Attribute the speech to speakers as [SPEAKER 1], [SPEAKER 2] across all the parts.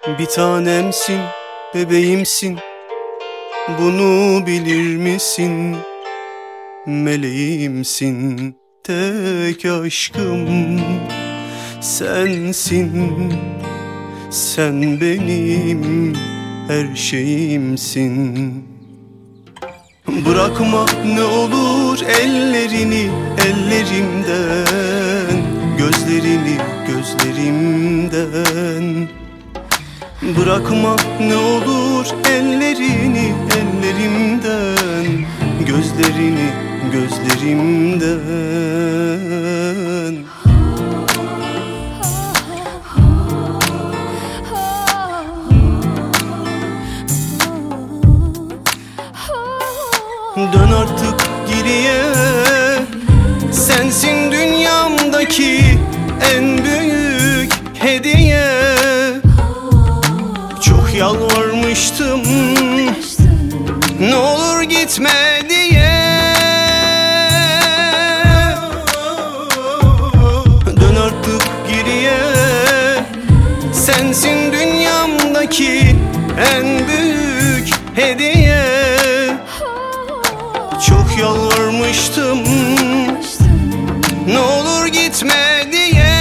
[SPEAKER 1] Bir tanemsin, bebeğimsin, bunu bilir misin? Meleğimsin, tek aşkım sensin. Sen benim her şeyimsin. Bırakma ne olur ellerini ellerimden, gözlerini gözlerimden. Bırakma ne olur ellerini ellerimden, gözlerini gözlerimden. Dön artık geriye, sensin dünyamdaki en büyük hediye. Çok yalvarmıştım, ne olur gitme diye. Dön artık geriye, sensin dünyamdaki en büyük hediye. Çok yalvarmıştım, ne olur gitme diye.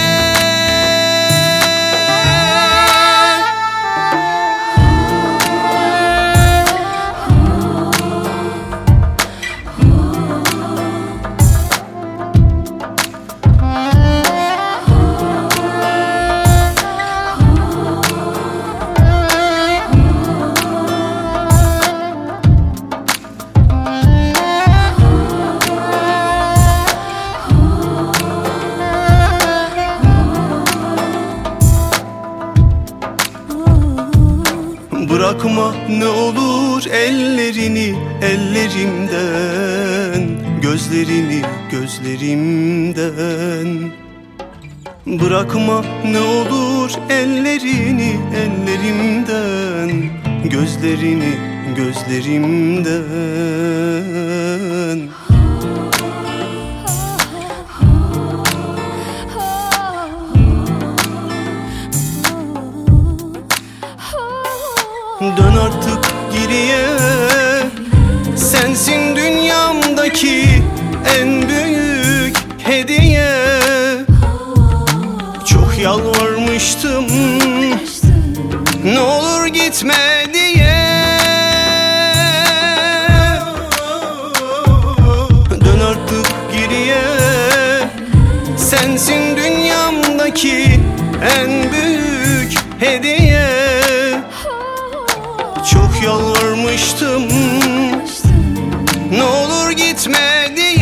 [SPEAKER 1] Bırakma ne olur ellerini ellerimden, gözlerini gözlerimden. Bırakma ne olur ellerini ellerimden, gözlerini gözlerimden. Dön artık geriye, sensin dünyamdaki en büyük hediye. Çok yalvarmıştım, ne olur gitme diye. Dön artık geriye, sensin dünyamdaki en büyük hediye. Çok yalvarmıştım, ne olur gitme diye.